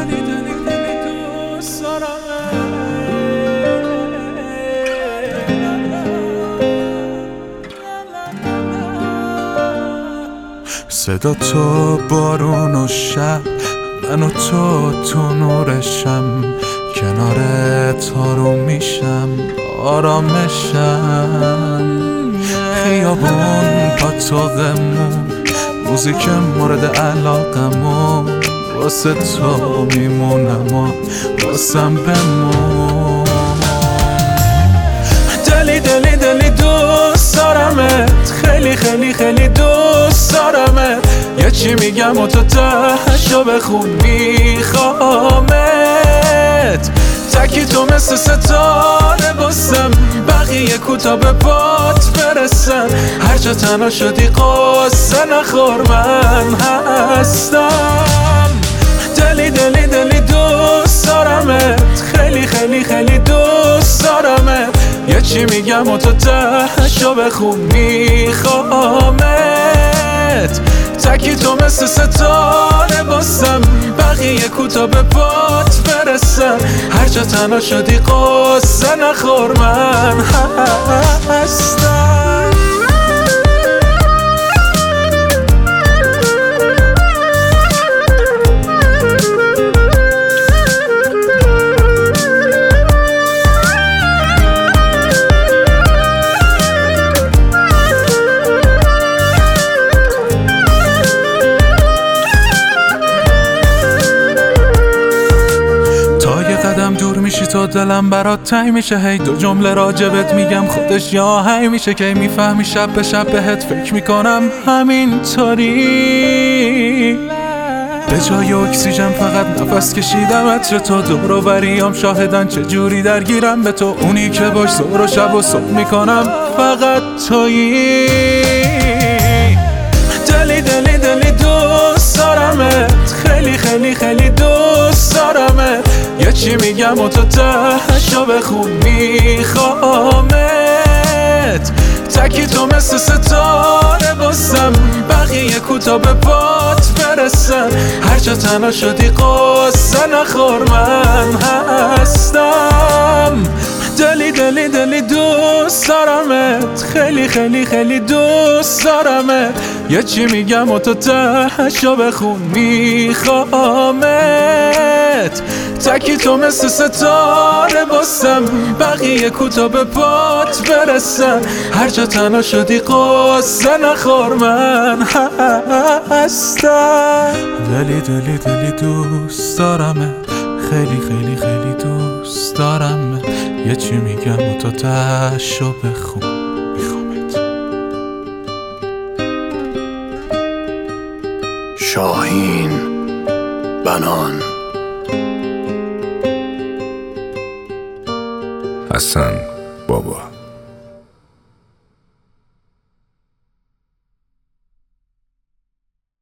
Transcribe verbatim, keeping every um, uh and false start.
دلی دلی دلی دوست دارم. صدا تو بارون و شب، من و تو تو نورشم، کنارت آروم میشم آرامشم. خیابون پاتوقمون، موزیک مورد علاقمون، واسه تو میمونم و واسم بمون. دلی دلی دلی دوست دارمت، خیلی خیلی خیلی دوست دارمت. یه چی میگم و تو تهشو بخون، میخوامت. تکی تو مثل ستاره باسم، بقیه کوتا به بات برسن. هر جا تنها شدی قصه نخور، من هستم. دلی دلی دلی دوست دارمت، خیلی خیلی خیلی دوست دارمت. یه چی میگم و تو تهشو بخون، میخوامت. تکی تو مثل ستاره باسم، بقیه کوتا به بات برسن. هر جا تنها شدی قصه نخور، من هستم. دور میشی تو دلم برات تنگ میشه، هی دو جمله راجبت میگم خودش یا هی میشه. که میفهمی شب به شب بهت فکر میکنم همینطوری. به جای اکسیژن فقط نفس کشیدم عطر تو، دور و بریام شاهدن چجوری درگیرم به تو. اونی که باش ظهر و شب و صبح میکنم فقط تویی. دلی دلی دلی دوست دارمت، خیلی خیلی خیلی دوست دارمت. یه چی میگم و تو تهشو بخون، میخوامت. تکی تو مثل ستاره باسم، بقیه کوتا به بات برسن. هر جا تنها شدی قصه نخور، من هستم. دلی دلی دلی دوست دارمت، خیلی خیلی خیلی دوست دارمت. یه چی میگم و تو تهشو بخون، میخوامت. تکی تو مثل ستاره باسم، بقیه کوتا به بات برسن. هر جا تنها شدی قصه نخور، من هستم. دلی دلی دلی دوست دارمت، خیلی خیلی خیلی دوست دارمت. یه چی میگم و تو تهشو بخون، میخوامت. شاهین بنان حسن بابا.